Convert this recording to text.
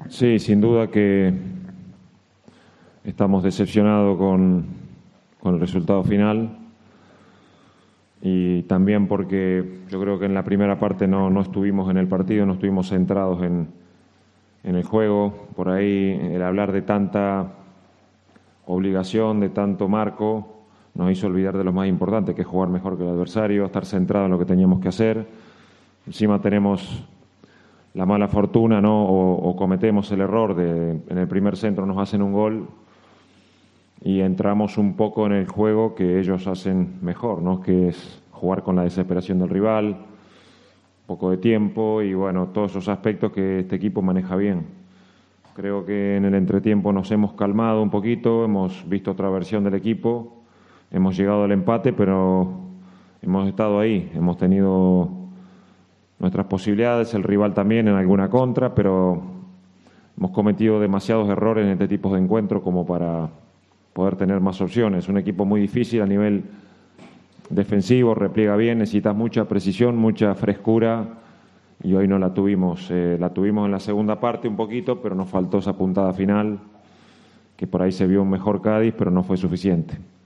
Sí, sin duda que estamos decepcionados con el resultado final y también porque yo creo que en la primera parte no estuvimos en el partido, no estuvimos centrados en el juego. Por ahí el hablar de tanta obligación, de tanto marco, nos hizo olvidar de lo más importante, que es jugar mejor que el adversario, estar centrado en lo que teníamos que hacer. Encima tenemos la mala fortuna, ¿no? O cometemos el error de en el primer centro nos hacen un gol y entramos un poco en el juego que ellos hacen mejor, ¿no? Que es jugar con la desesperación del rival, poco de tiempo y bueno, todos esos aspectos que este equipo maneja bien. Creo que en el entretiempo nos hemos calmado un poquito, hemos visto otra versión del equipo, hemos llegado al empate, pero hemos estado ahí, hemos tenido nuestras posibilidades, el rival también en alguna contra, pero hemos cometido demasiados errores en este tipo de encuentros como para poder tener más opciones. Un equipo muy difícil a nivel defensivo, repliega bien, necesita mucha precisión, mucha frescura y hoy no la tuvimos. La tuvimos en la segunda parte un poquito, pero nos faltó esa puntada final, que por ahí se vio un mejor Cádiz, pero no fue suficiente.